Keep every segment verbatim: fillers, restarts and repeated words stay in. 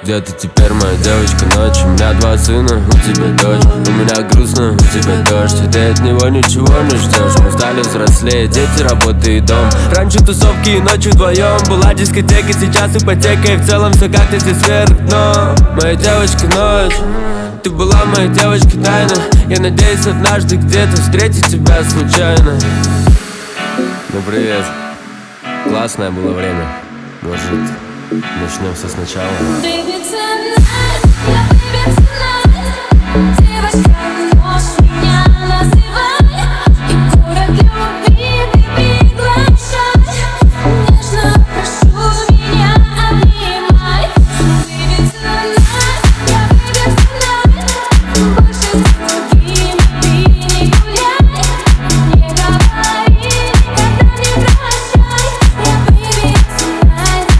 Где ты теперь, моя девочка, ночь? У меня два сына, у тебя дочь. У меня грустно, у тебя дождь. И ты от него ничего не ждешь. Мы стали взрослее, дети, работа и дом. Раньше тусовки и ночью вдвоем. Была дискотека, сейчас ипотека. И в целом все как-то здесь вверх дно. Моя девочка, ночь. Ты была моей девочкой тайна. Я надеюсь однажды где-то встретить тебя случайно. Ну привет. Классное было время. Может, начнем все сначала. Baby, tonight, yeah, baby, tonight. Девочка, ночь меня называй. И город любви ты приглашай. Нежно прошу, меня обнимай. Baby, tonight, yeah, baby, tonight. Больше с другими ты не гуляй. Не говори, никогда не прощай. Yeah, baby, tonight.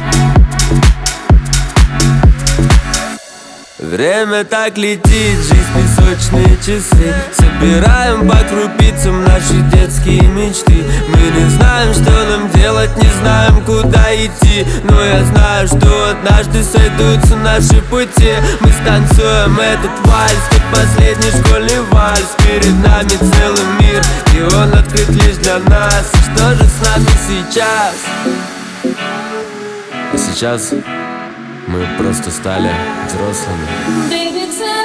Время так летит, жизнь песочные часы. Собираем по крупицам наши детские мечты. Мы не знаем, что нам делать, не знаем, куда идти. Но я знаю, что однажды сойдутся наши пути. Мы станцуем этот вальс, как последний школьный вальс. Перед нами целый мир, и он открыт лишь для нас. Что же с нами сейчас? А сейчас мы просто стали взрослыми. Baby,